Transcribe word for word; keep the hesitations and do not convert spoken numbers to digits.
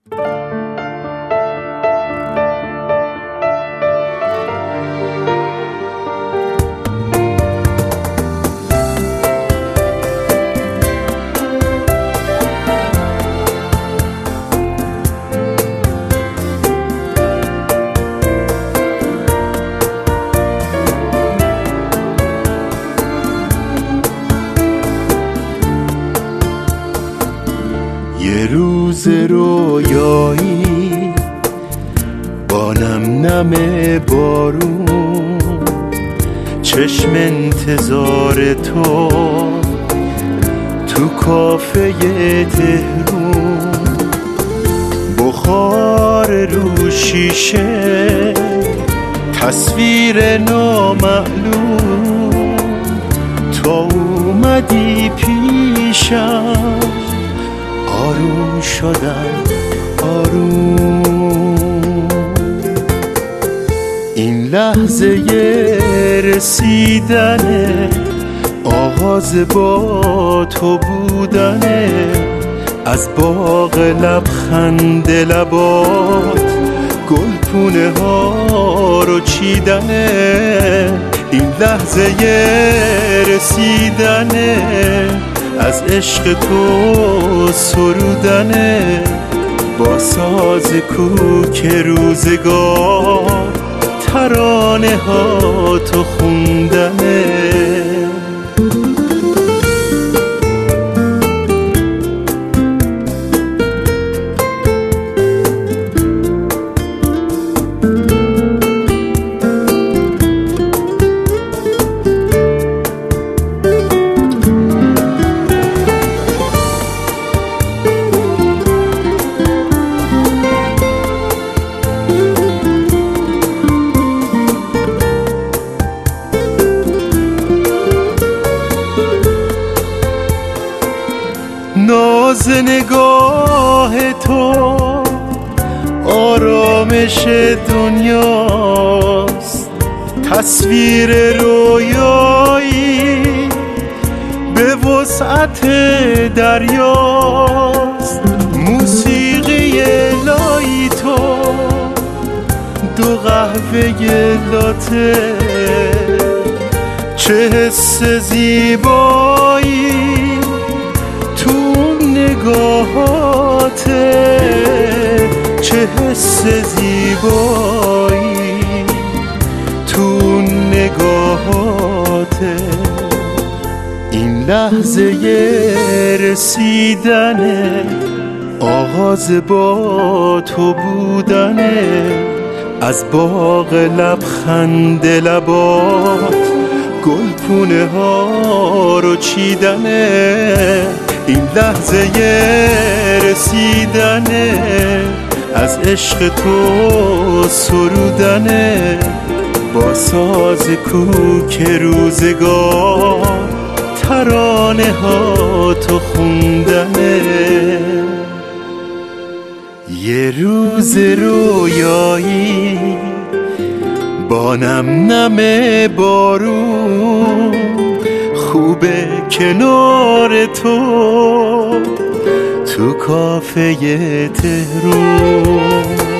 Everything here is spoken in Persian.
یه روز رویایی با نم نم بارون، چشم انتظار تو تو کافه تهرون، بخار رو شیشه تصویر نامعلوم، تا اومدی پیشم آروم شدم آروم. این لحظه رسیدنه، آغاز با تو بودنه، از باغ لبخند لبات گلپونه ها رو چیدنه. این لحظه رسیدنه، از عشق تو سرودنه، با ساز کوک روزگار ترانه ها تو خوندنه. ناز نگاه تو آرامش دنیاست، تصویر رویایی به وسعت دریاست، موسیقی لای تو دو قهوه لاته، چه حس زیبایی نگاهاته، چه حس زیبایی تو نگاهاته. این لحظه رسیدنه، آغاز با تو بودنه، از باغ لبخند لبات گلپونه ها رو چیدنه. این لحظه رسیدنه، از عشق تو سرودنه، با ساز کوک روزگار ترانه ها تو خوندنه. یه روز رویایی با نم نم بارون، خوبه کنار تو تو کافه تهرون.